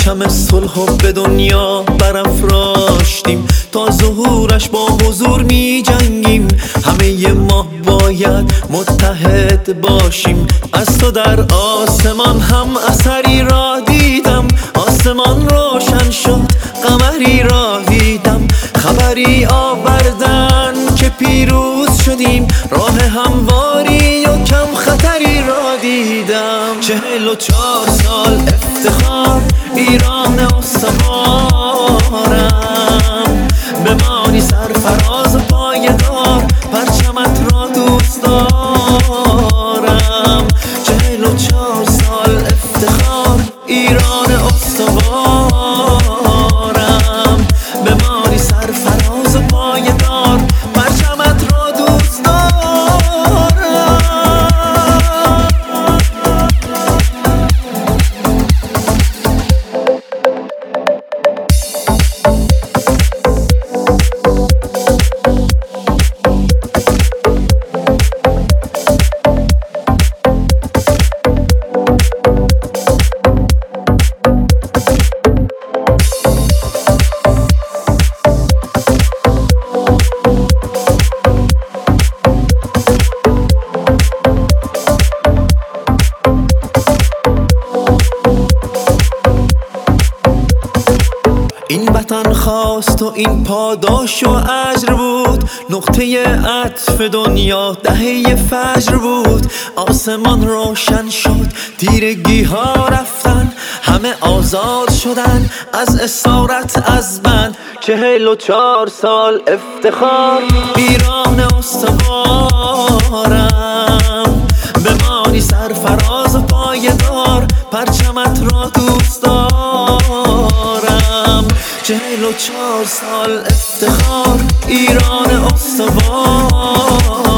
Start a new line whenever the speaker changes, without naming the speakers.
پرچم صلح به دنیا برافراشتیم، تا ظهورش با حضور می جنگیم. همه ما باید متحد باشیم. از تو در آسمان هم اثری را دیدم، آسمان روشن شد قمری را دیدم. خبری آوردن که پیروز شدیم، راه همواری و کم خطری را دیدم. 44 سال افتخار ایران استوارم، بمانی سرفراز و پایدار، پرچمت را دوست دارم. 44 سال افتخار ایران استوارم، بمانی سرفراز و پایدار، پرچمت را دوست دارم. این وطن خواست و این پاداش و اجر بود، نقطه عطف دنیا دهه فجر بود. آسمان روشن شد، تیرگی ها رفتن، همه آزاد شدن از اسارت از بند. 44 سال افتخار ایران استوارم، بمانی سرفراز و پایدار، پرچمت را دوست دارم. 44 سال افتخار ایران استوار.